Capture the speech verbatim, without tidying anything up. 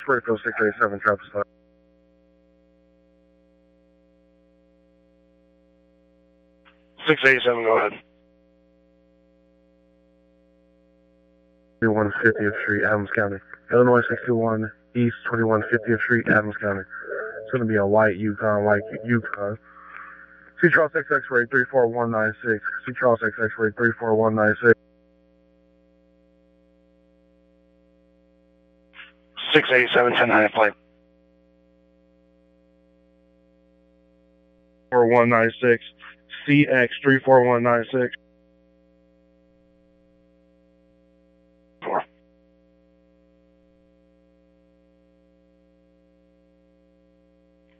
Springfield six eighty-seven, traffic stop. six eighty-seven, go ahead. twenty-one fiftieth Street, Adams County. Illinois sixty-one East, twenty-one fiftieth Street, Adams County. It's going to be a white Yukon, white Yukon. C Charles X X-ray three four one nine six. C Charles X X-ray three four one nine six. six eighty-seven, ten nine flight. four one nine six. C X three four one nine six.